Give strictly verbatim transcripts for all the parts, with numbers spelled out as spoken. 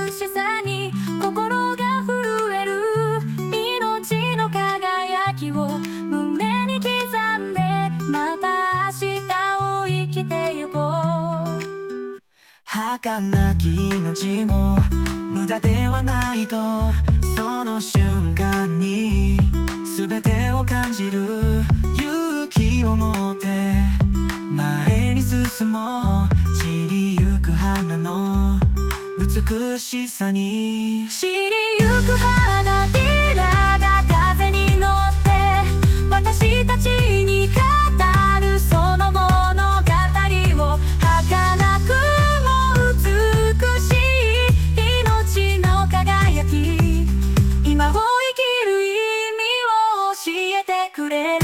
しさに心が震える。命の輝きを胸に刻んで、また明日を生きてゆこう。 儚き命も無駄ではないと、その瞬間に全てを感じる。勇気を持って前に進もう。散りゆく花の美しさに。 散りゆく花びらが風に乗って私たちに語る、その物語を儚くも美しい命の輝き。今を生きる意味を教えてくれる。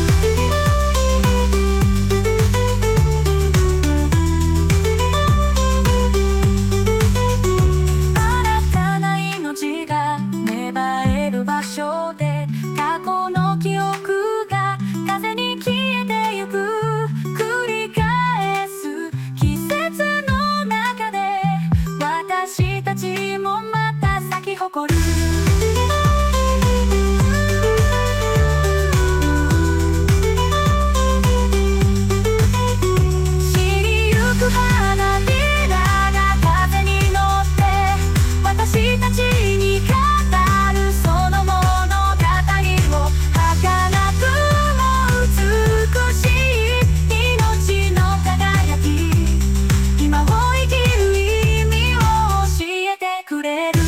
過去の記憶が風に消えてゆく。繰り返す季節の中で私たちもまた咲き誇る。散りゆく花びらが風に乗って私たちに語る、その物語を儚くも美しい命の輝き。今を生きる意味を教えてくれる。